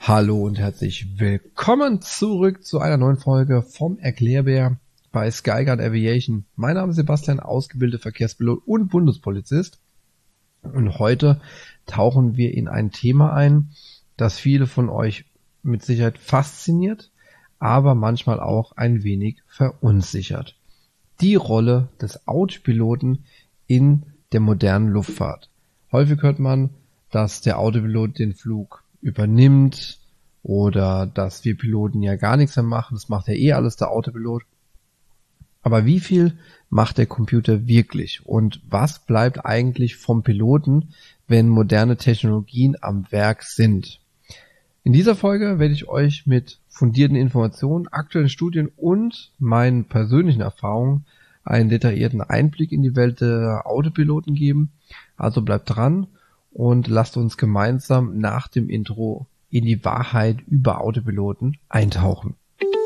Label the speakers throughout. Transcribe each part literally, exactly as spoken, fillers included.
Speaker 1: Hallo und herzlich willkommen zurück zu einer neuen Folge vom Erklärbär bei Skyguard Aviation. Mein Name ist Sebastian, ausgebildeter Verkehrspilot und Bundespolizist. Und heute tauchen wir in ein Thema ein, das viele von euch mit Sicherheit fasziniert, aber manchmal auch ein wenig verunsichert. Die Rolle des Autopiloten in der modernen Luftfahrt. Häufig hört man, dass der Autopilot den Flug übernimmt oder dass wir Piloten ja gar nichts mehr machen. Das macht ja eh alles der Autopilot. Aber wie viel macht der Computer wirklich? Und was bleibt eigentlich vom Piloten, wenn moderne Technologien am Werk sind? In dieser Folge werde ich euch mit fundierten Informationen, aktuellen Studien und meinen persönlichen Erfahrungen einen detaillierten Einblick in die Welt der Autopiloten geben. Also bleibt dran und lasst uns gemeinsam nach dem Intro in die Wahrheit über Autopiloten eintauchen.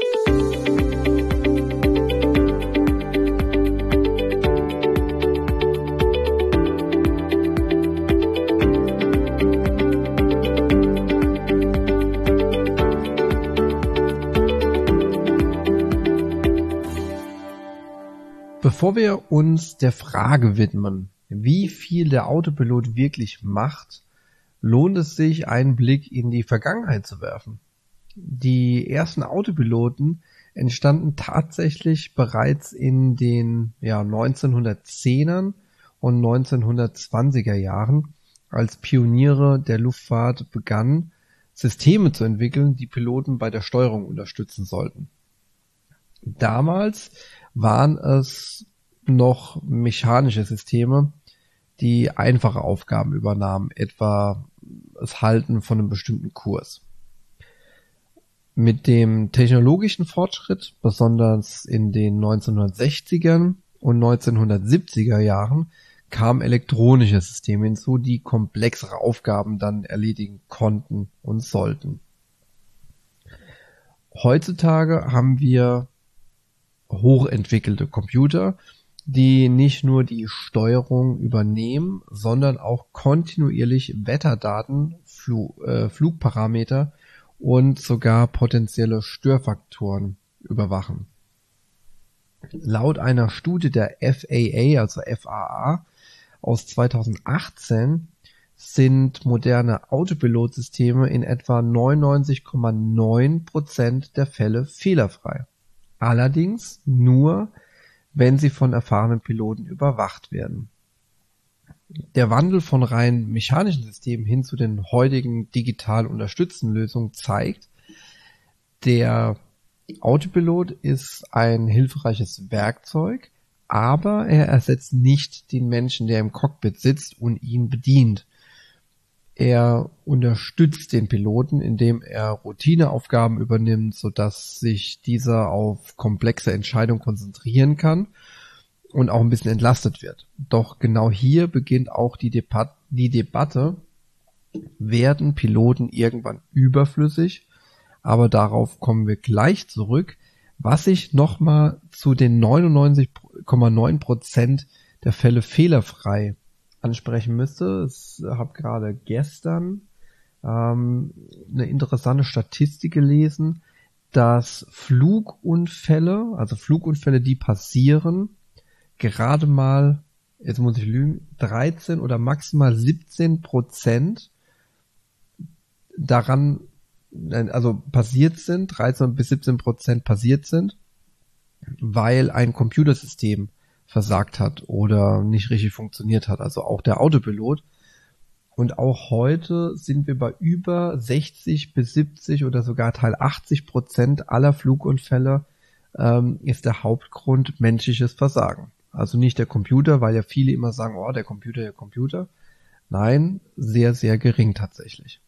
Speaker 1: Bevor wir uns der Frage widmen, wie viel der Autopilot wirklich macht, lohnt es sich, einen Blick in die Vergangenheit zu werfen. Die ersten Autopiloten entstanden tatsächlich bereits in den ja, neunzehnhundertzehnern und neunzehnhundertzwanziger Jahren, als Pioniere der Luftfahrt begannen, Systeme zu entwickeln, die Piloten bei der Steuerung unterstützen sollten. Damals waren es noch mechanische Systeme, die einfache Aufgaben übernahmen, etwa das Halten von einem bestimmten Kurs. Mit dem technologischen Fortschritt, besonders in den neunzehnhundertsechzigern und neunzehnhundertsiebziger Jahren, kamen elektronische Systeme hinzu, die komplexere Aufgaben dann erledigen konnten und sollten. Heutzutage haben wir hochentwickelte Computer, die nicht nur die Steuerung übernehmen, sondern auch kontinuierlich Wetterdaten, Fl- äh, Flugparameter und sogar potenzielle Störfaktoren überwachen. Laut einer Studie der F A A, also F A A, aus zweitausendachtzehn sind moderne Autopilotsysteme in etwa neunundneunzig Komma neun Prozent der Fälle fehlerfrei. Allerdings nur, wenn sie von erfahrenen Piloten überwacht werden. Der Wandel von rein mechanischen Systemen hin zu den heutigen digital unterstützten Lösungen zeigt, der Autopilot ist ein hilfreiches Werkzeug, aber er ersetzt nicht den Menschen, der im Cockpit sitzt und ihn bedient. Er unterstützt den Piloten, indem er Routineaufgaben übernimmt, sodass sich dieser auf komplexe Entscheidungen konzentrieren kann und auch ein bisschen entlastet wird. Doch genau hier beginnt auch die, Debat- die Debatte, werden Piloten irgendwann überflüssig? Aber darauf kommen wir gleich zurück. Was ich nochmal zu den neunundneunzig Komma neun Prozent der Fälle fehlerfrei ansprechen müsste. Ich habe gerade gestern ähm, eine interessante Statistik gelesen, dass Flugunfälle, also Flugunfälle, die passieren, gerade mal, jetzt muss ich lügen, dreizehn oder maximal siebzehn Prozent daran, also passiert sind, dreizehn bis siebzehn Prozent passiert sind, weil ein Computersystem versagt hat oder nicht richtig funktioniert hat, also auch der Autopilot. Und auch heute sind wir bei über sechzig bis siebzig oder sogar Teil achtzig Prozent aller Flugunfälle ähm, ist der Hauptgrund menschliches Versagen. Also nicht der Computer, weil ja viele immer sagen, oh, der Computer, der Computer. Nein, sehr, sehr gering tatsächlich.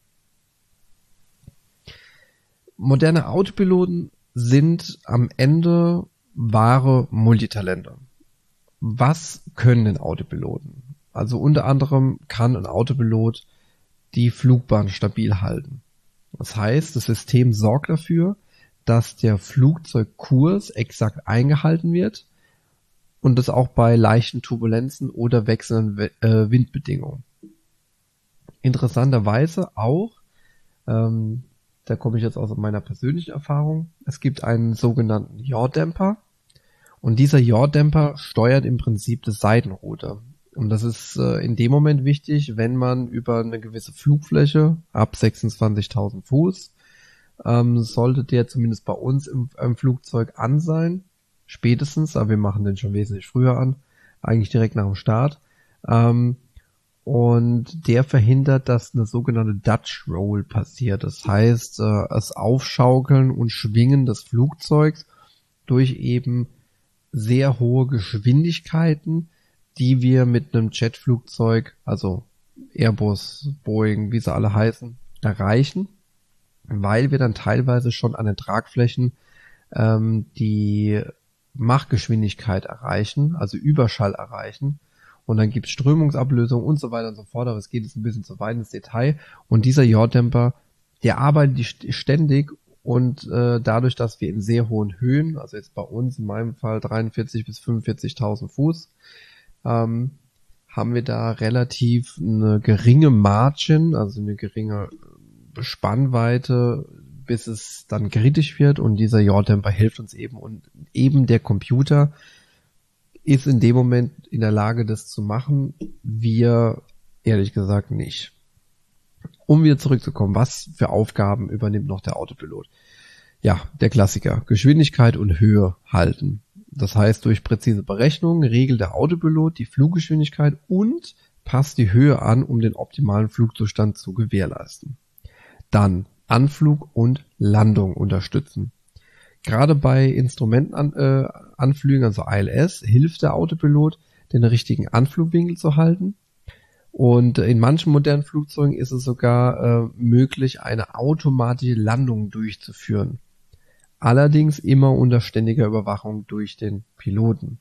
Speaker 1: Moderne Autopiloten sind am Ende wahre Multitalente. Was können denn Autopiloten? Also unter anderem kann ein Autopilot die Flugbahn stabil halten. Das heißt, das System sorgt dafür, dass der Flugzeugkurs exakt eingehalten wird und das auch bei leichten Turbulenzen oder wechselnden Windbedingungen. Interessanterweise auch ähm, da komme ich jetzt aus meiner persönlichen Erfahrung. Es gibt einen sogenannten Yaw-Dämpfer und dieser Yaw-Dämpfer steuert im Prinzip das Seitenruder. Und das ist äh, in dem Moment wichtig, wenn man über eine gewisse Flugfläche ab sechsundzwanzigtausend Fuß ähm, sollte der zumindest bei uns im, im Flugzeug an sein, spätestens, aber wir machen den schon wesentlich früher an, eigentlich direkt nach dem Start. Ähm, und der verhindert, dass eine sogenannte Dutch Roll passiert. Das heißt, äh, das Aufschaukeln und Schwingen des Flugzeugs durch eben sehr hohe Geschwindigkeiten, die wir mit einem Jetflugzeug, also Airbus, Boeing, wie sie alle heißen, erreichen, weil wir dann teilweise schon an den Tragflächen ähm, die Machgeschwindigkeit erreichen, also Überschall erreichen. Und dann gibt es Strömungsablösung und so weiter und so fort, aber es geht jetzt ein bisschen zu weit ins Detail. Und dieser Yaw-Dämpfer, der arbeitet ständig und äh, dadurch, dass wir in sehr hohen Höhen, also jetzt bei uns in meinem Fall dreiundvierzig bis fünfundvierzigtausend Fuß, ähm, haben wir da relativ eine geringe Margin, also eine geringe Spannweite, bis es dann kritisch wird und dieser Yaw-Dämpfer hilft uns eben und eben der Computer ist in dem Moment in der Lage, das zu machen, wir ehrlich gesagt nicht. Um wieder zurückzukommen, was für Aufgaben übernimmt noch der Autopilot? Ja, der Klassiker, Geschwindigkeit und Höhe halten. Das heißt, durch präzise Berechnungen regelt der Autopilot die Fluggeschwindigkeit und passt die Höhe an, um den optimalen Flugzustand zu gewährleisten. Dann Anflug und Landung unterstützen. Gerade bei Instrumentenanflügen, äh, also I L S, hilft der Autopilot, den richtigen Anflugwinkel zu halten. Und in manchen modernen Flugzeugen ist es sogar äh, möglich, eine automatische Landung durchzuführen. Allerdings immer unter ständiger Überwachung durch den Piloten.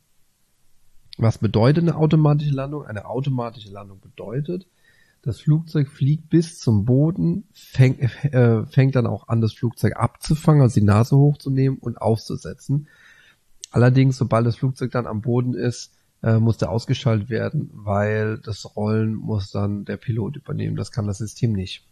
Speaker 1: Was bedeutet eine automatische Landung? Eine automatische Landung bedeutet, das Flugzeug fliegt bis zum Boden, fängt, äh, fängt dann auch an, das Flugzeug abzufangen, also die Nase hochzunehmen und aufzusetzen. Allerdings, sobald das Flugzeug dann am Boden ist, äh, muss der ausgeschaltet werden, weil das Rollen muss dann der Pilot übernehmen. Das kann das System nicht.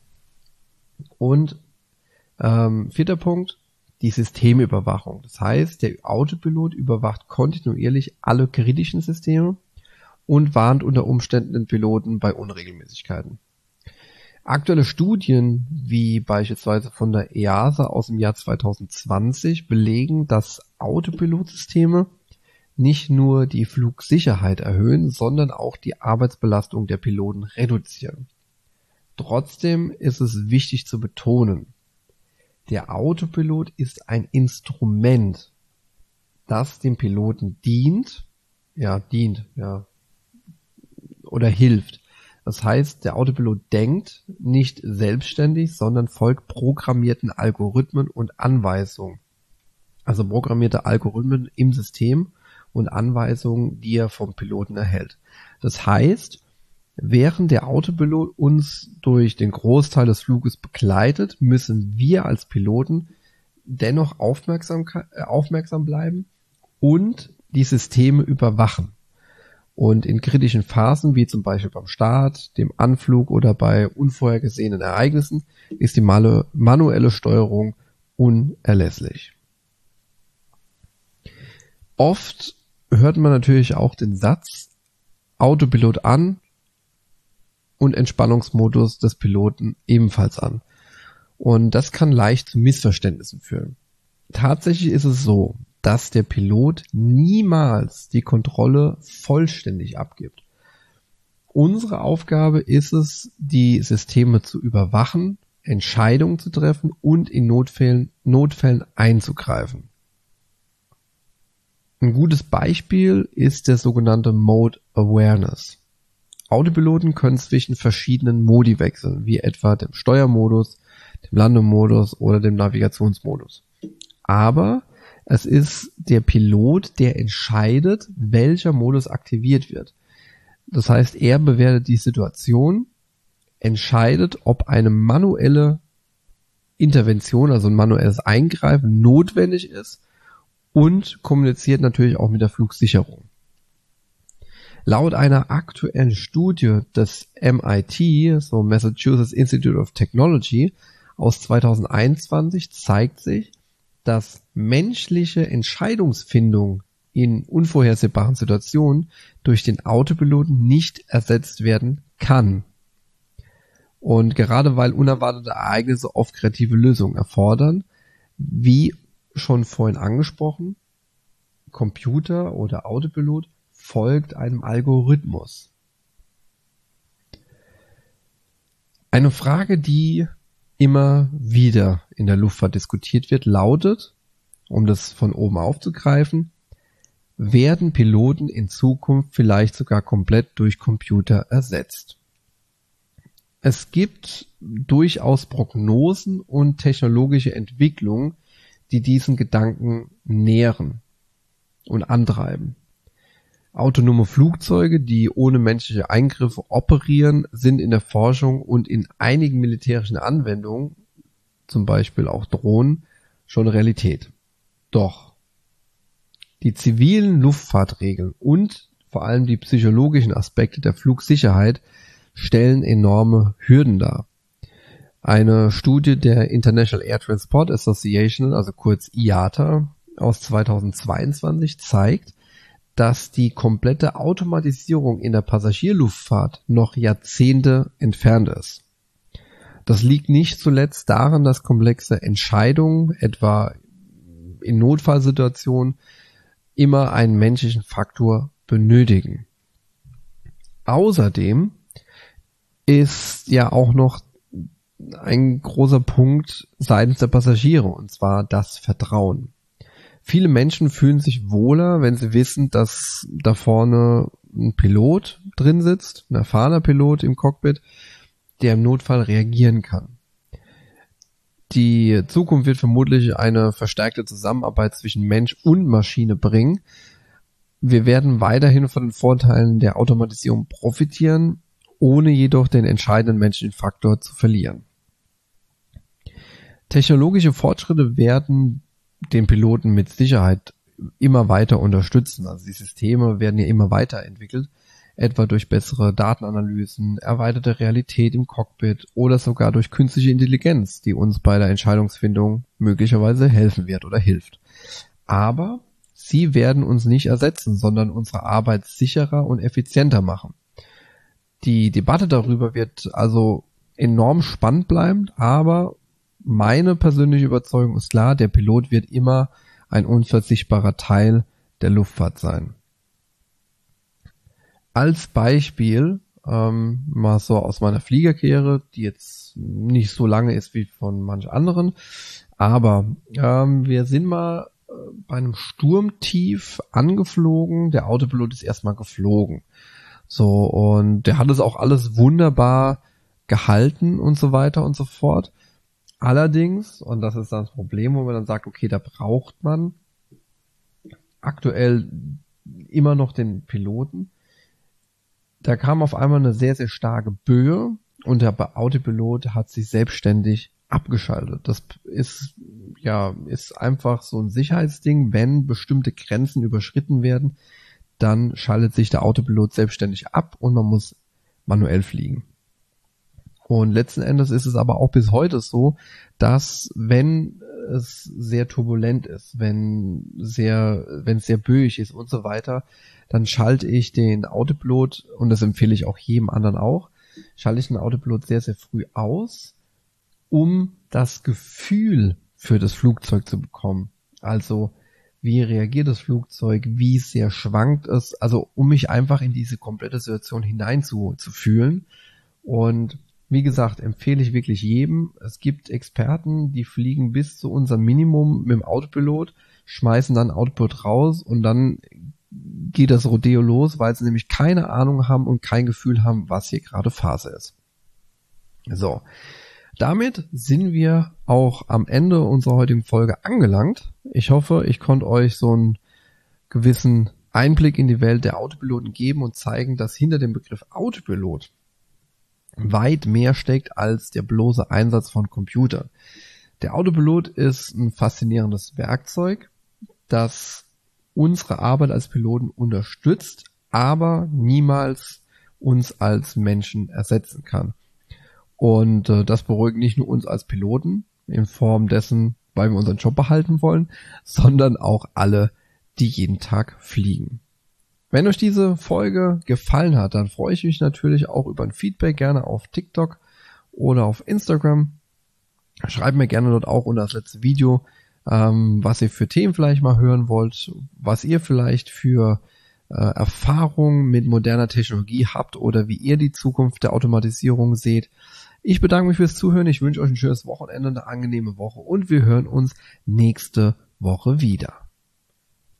Speaker 1: Und ähm, vierter Punkt, die Systemüberwachung. Das heißt, der Autopilot überwacht kontinuierlich alle kritischen Systeme und warnt unter Umständen den Piloten bei Unregelmäßigkeiten. Aktuelle Studien, wie beispielsweise von der E A S A aus dem Jahr zwanzig zwanzig, belegen, dass Autopilotsysteme nicht nur die Flugsicherheit erhöhen, sondern auch die Arbeitsbelastung der Piloten reduzieren. Trotzdem ist es wichtig zu betonen, der Autopilot ist ein Instrument, das dem Piloten dient, ja, dient, ja, oder hilft. Das heißt, der Autopilot denkt nicht selbstständig, sondern folgt programmierten Algorithmen und Anweisungen. Also programmierte Algorithmen im System und Anweisungen, die er vom Piloten erhält. Das heißt, während der Autopilot uns durch den Großteil des Fluges begleitet, müssen wir als Piloten dennoch aufmerksam, aufmerksam bleiben und die Systeme überwachen. Und in kritischen Phasen, wie zum Beispiel beim Start, dem Anflug oder bei unvorhergesehenen Ereignissen, ist die manuelle Steuerung unerlässlich. Oft hört man natürlich auch den Satz, Autopilot an und Entspannungsmodus des Piloten ebenfalls an. Und das kann leicht zu Missverständnissen führen. Tatsächlich ist es so, dass der Pilot niemals die Kontrolle vollständig abgibt. Unsere Aufgabe ist es, die Systeme zu überwachen, Entscheidungen zu treffen und in Notfällen, Notfällen einzugreifen. Ein gutes Beispiel ist der sogenannte Mode Awareness. Autopiloten können zwischen verschiedenen Modi wechseln, wie etwa dem Steuermodus, dem Landemodus oder dem Navigationsmodus. Aber es ist der Pilot, der entscheidet, welcher Modus aktiviert wird. Das heißt, er bewertet die Situation, entscheidet, ob eine manuelle Intervention, also ein manuelles Eingreifen notwendig ist und kommuniziert natürlich auch mit der Flugsicherung. Laut einer aktuellen Studie des M I T, so Massachusetts Institute of Technology, aus zweitausendeinundzwanzig zeigt sich, dass menschliche Entscheidungsfindung in unvorhersehbaren Situationen durch den Autopiloten nicht ersetzt werden kann. Und gerade weil unerwartete Ereignisse oft kreative Lösungen erfordern, wie schon vorhin angesprochen, Computer oder Autopilot folgt einem Algorithmus. Eine Frage, die immer wieder in der Luftfahrt diskutiert wird, lautet, um das von oben aufzugreifen, werden Piloten in Zukunft vielleicht sogar komplett durch Computer ersetzt? Es gibt durchaus Prognosen und technologische Entwicklungen, die diesen Gedanken nähren und antreiben. Autonome Flugzeuge, die ohne menschliche Eingriffe operieren, sind in der Forschung und in einigen militärischen Anwendungen, zum Beispiel auch Drohnen, schon Realität. Doch die zivilen Luftfahrtregeln und vor allem die psychologischen Aspekte der Flugsicherheit stellen enorme Hürden dar. Eine Studie der International Air Transport Association, also kurz I A T A, aus zweitausendzweiundzwanzig zeigt, dass die komplette Automatisierung in der Passagierluftfahrt noch Jahrzehnte entfernt ist. Das liegt nicht zuletzt daran, dass komplexe Entscheidungen, etwa in Notfallsituationen, immer einen menschlichen Faktor benötigen. Außerdem ist ja auch noch ein großer Punkt seitens der Passagiere, und zwar das Vertrauen. Viele Menschen fühlen sich wohler, wenn sie wissen, dass da vorne ein Pilot drin sitzt, ein erfahrener Pilot im Cockpit, der im Notfall reagieren kann. Die Zukunft wird vermutlich eine verstärkte Zusammenarbeit zwischen Mensch und Maschine bringen. Wir werden weiterhin von den Vorteilen der Automatisierung profitieren, ohne jedoch den entscheidenden menschlichen Faktor zu verlieren. Technologische Fortschritte werden den Piloten mit Sicherheit immer weiter unterstützen. Also die Systeme werden ja immer weiterentwickelt, etwa durch bessere Datenanalysen, erweiterte Realität im Cockpit oder sogar durch künstliche Intelligenz, die uns bei der Entscheidungsfindung möglicherweise helfen wird oder hilft. Aber sie werden uns nicht ersetzen, sondern unsere Arbeit sicherer und effizienter machen. Die Debatte darüber wird also enorm spannend bleiben, aber meine persönliche Überzeugung ist klar, der Pilot wird immer ein unverzichtbarer Teil der Luftfahrt sein. Als Beispiel, ähm, mal so aus meiner Fliegerkarriere, die jetzt nicht so lange ist wie von manch anderen, aber ähm, wir sind mal äh, bei einem Sturmtief angeflogen, der Autopilot ist erstmal geflogen. So, und der hat es auch alles wunderbar gehalten und so weiter und so fort. Allerdings, und das ist dann das Problem, wo man dann sagt, okay, da braucht man aktuell immer noch den Piloten. Da kam auf einmal eine sehr, sehr starke Böe und der Autopilot hat sich selbstständig abgeschaltet. Das ist, ja, ist einfach so ein Sicherheitsding. Wenn bestimmte Grenzen überschritten werden, dann schaltet sich der Autopilot selbstständig ab und man muss manuell fliegen. Und letzten Endes ist es aber auch bis heute so, dass wenn es sehr turbulent ist, wenn sehr, wenn es sehr böig ist und so weiter, dann schalte ich den Autopilot, und das empfehle ich auch jedem anderen auch, schalte ich den Autopilot sehr, sehr früh aus, um das Gefühl für das Flugzeug zu bekommen. Also, wie reagiert das Flugzeug, wie sehr schwankt es, also um mich einfach in diese komplette Situation hinein zu, zu fühlen. Und wie gesagt, empfehle ich wirklich jedem. Es gibt Experten, die fliegen bis zu unserem Minimum mit dem Autopilot, schmeißen dann Autopilot raus und dann geht das Rodeo los, weil sie nämlich keine Ahnung haben und kein Gefühl haben, was hier gerade Phase ist. So, damit sind wir auch am Ende unserer heutigen Folge angelangt. Ich hoffe, ich konnte euch so einen gewissen Einblick in die Welt der Autopiloten geben und zeigen, dass hinter dem Begriff Autopilot weit mehr steckt als der bloße Einsatz von Computern. Der Autopilot ist ein faszinierendes Werkzeug, das unsere Arbeit als Piloten unterstützt, aber niemals uns als Menschen ersetzen kann. Und äh, das beruhigt nicht nur uns als Piloten in Form dessen, weil wir unseren Job behalten wollen, sondern auch alle, die jeden Tag fliegen. Wenn euch diese Folge gefallen hat, dann freue ich mich natürlich auch über ein Feedback, gerne auf TikTok oder auf Instagram. Schreibt mir gerne dort auch unter das letzte Video, ähm, was ihr für Themen vielleicht mal hören wollt, was ihr vielleicht für äh, Erfahrungen mit moderner Technologie habt oder wie ihr die Zukunft der Automatisierung seht. Ich bedanke mich fürs Zuhören, ich wünsche euch ein schönes Wochenende, eine angenehme Woche und wir hören uns nächste Woche wieder.